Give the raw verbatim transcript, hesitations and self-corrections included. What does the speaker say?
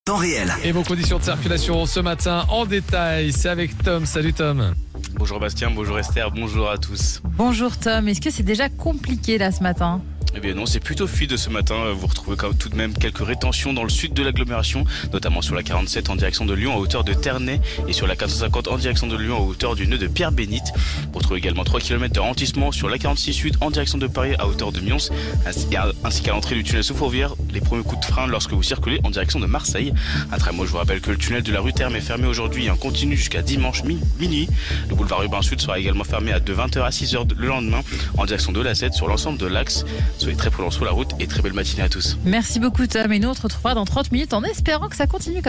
temps réel. Et vos conditions de circulation ce matin en détail, c'est avec Tom. Salut Tom. Bonjour Bastien, bonjour Esther, bonjour à tous. Bonjour Tom, est-ce que c'est déjà compliqué là ce matin ? Eh bien non, c'est plutôt fluide ce matin. Vous retrouvez quand même tout de même quelques rétentions dans le sud de l'agglomération, notamment sur la quarante-sept en direction de Lyon à hauteur de Ternay et sur la quatre cent cinquante en direction de Lyon à hauteur du nœud de Pierre-Bénite. Vous retrouvez également trois kilomètres de ralentissement sur la quarante-six sud en direction de Paris à hauteur de Mions, ainsi qu'à l'entrée du tunnel sous Fourvière. Les premiers coups de frein lorsque vous circulez en direction de Marseille. Un tramway, je vous rappelle que le tunnel de la rue Terme est fermé aujourd'hui et en continu jusqu'à dimanche minuit. Le boulevard Urbain Sud sera également fermé à de vingt heures à six heures le lendemain en direction de l'A sept sur l'ensemble de l'axe. Soyez très prudents sur la route et très belle matinée à tous. Merci beaucoup Tom, et nous on se retrouvera dans trente minutes en espérant que ça continue comme